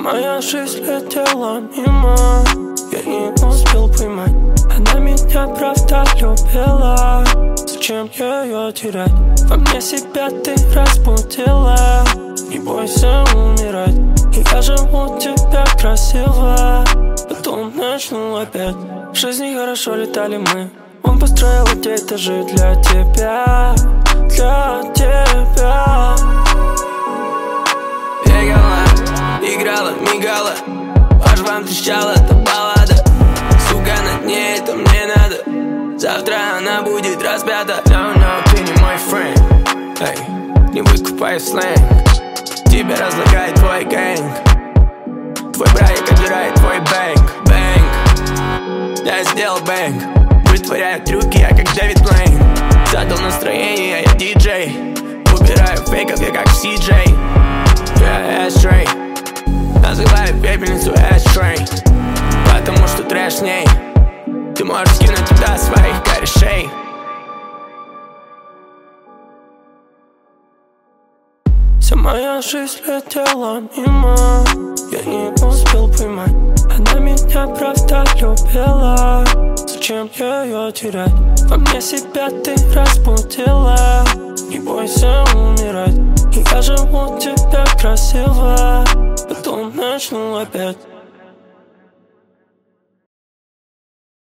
моя жизнь летела мимо, я не успел поймать. Она меня правда любила, зачем ее терять? Во мне себя ты разбудила, не бойся умирать. И я живу тебя красиво, потом начну опять. В жизни хорошо летали мы, он построил эти этажи для тебя, для тебя. Бегала, играла, мигала, аж вам трещала эта баллада. Сука, над ней это мне надо, завтра она будет распята. No, no, ты не мой френд, эй, не выкупай сленг. Тебя разлагает твой гэнг, твой братик отбирает твой бэнк, бэнк. Я сделал бэнк, вытворяю трюки, я как Дэвид Блейн. Задал настроение, я диджей, убираю фейков, я как Си-Джей. Я эштрей, называю пепельницу эштрей, потому что трэш с ней. Ты можешь скинуть туда своих корешей. Вся моя жизнь летела мимо, я не успел поймать. Она меня правда любила, зачем ее терять? Во мне себя ты разбудила, не бойся умирать. И я живу тебя красиво, потом начну опять.